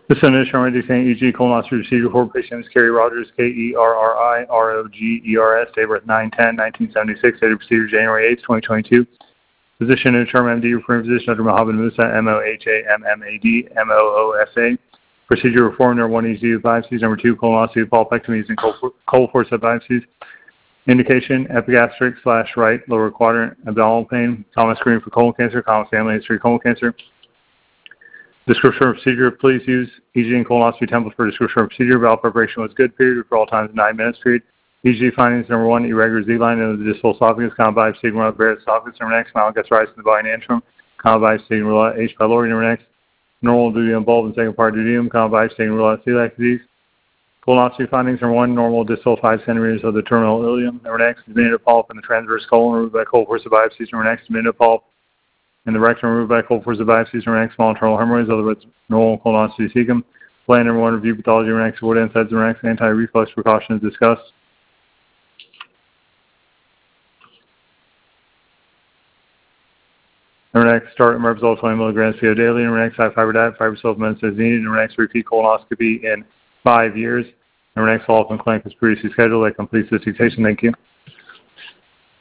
This is an initial dictating EG colonoscopy procedure for patients Kerry Rogers, Kerri-Rogers, date of birth 9/10/1976, date of procedure January 8, 2022. Physician and term MD, referring physician Dr. Mohammed Musa, M-O-H-A-M-M-A-D, M-O-O-S-A. Procedure reform number 1, EG biopsies. Number 2, colonoscopy, polypectomy using cold forceps biopsies. Indication, epigastric / right lower quadrant, abdominal pain, common screening for colon cancer, common family history colon cancer. Description of procedure, please use EG and colonoscopy template for description of procedure. Bowel preparation was good, period. For all times, 9 minutes, period. EG findings, number 1, irregular Z-line in the distal esophagus, common biopsy, rule Barrett's esophagus, number next, mild gastritis in the body and antrum, common biopsy, rule H. pylori, number next, normal duodenum bulb and second part duodenum, common biopsy, rule celiac disease. Colonoscopy findings, number 1, normal distal 5 centimeters of the terminal ileum, number next, diminutive polyp in the transverse colon removed by cold forceps biopsies, number next, diminutive polyp in the rectum removed by cold forceps biopsies, number next, small internal hemorrhoids, otherwise normal colonoscopy cecum. Plan number 1, review pathology, number next, wood NSAIDs, number next, anti-reflux precautions discussed. Number next, start Marbazole 20 milligrams PO daily. Number next, high fiber diet, fiber supplements as needed. Number next, repeat colonoscopy in 5 years. Number next, follow-up in clinic as previously scheduled. That completes this dictation. Thank you.